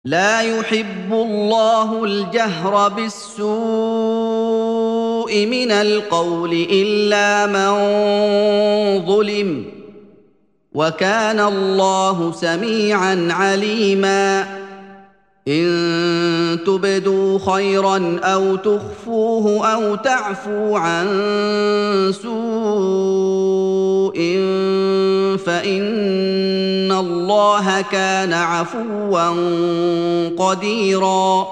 لا يحب الله الجهر بالسوء من القول إلا من ظلم وكان الله سميعا عليما إن تبدوا خيرا أو تخفوه أو تعفو عن سوء فإن الله كان عفوا قديرا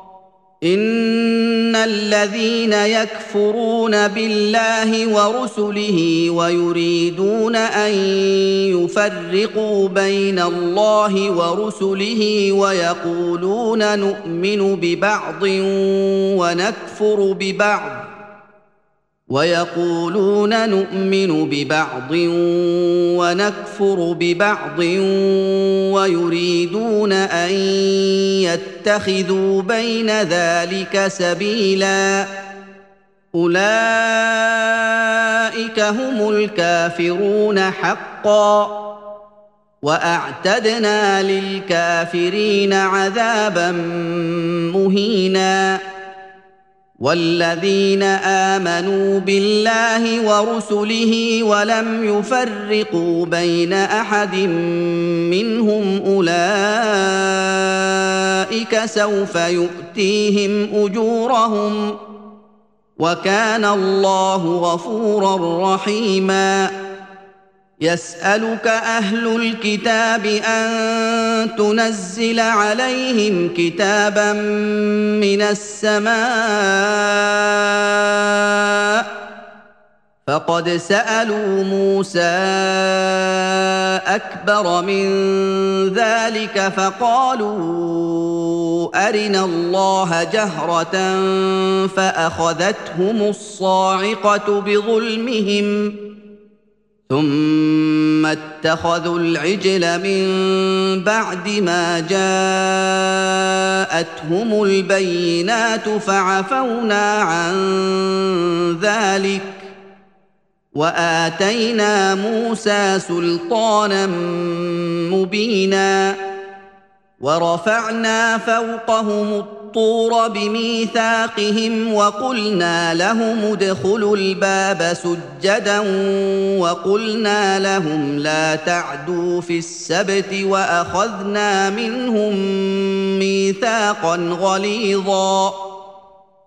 إن الذين يكفرون بالله ورسله ويريدون أن يفرقوا بين الله ورسله ويقولون نؤمن ببعض ونكفر ببعض ويريدون أن يتخذوا بين ذلك سبيلا أولئك هم الكافرون حقا وأعتدنا للكافرين عذابا مهينا والذين آمنوا بالله ورسله ولم يفرقوا بين أحد منهم أولئك سوف يؤتيهم أجورهم وكان الله غفورا رحيما يسألك أهل الكتاب أن تنزل عليهم كتابا من السماء فقد سألوا موسى أكبر من ذلك فقالوا أرنا الله جهرة فأخذتهم الصاعقة بظلمهم ثم اتخذوا العجل من بعد ما جاءتهم البينات فعفونا عن ذلك وآتينا موسى سلطانا مبينا ورفعنا فوقهم الطور بميثاقهم وقلنا لهم ادخلوا الباب سجدا وقلنا لهم لا تعدوا في السبت وأخذنا منهم ميثاقا غليظا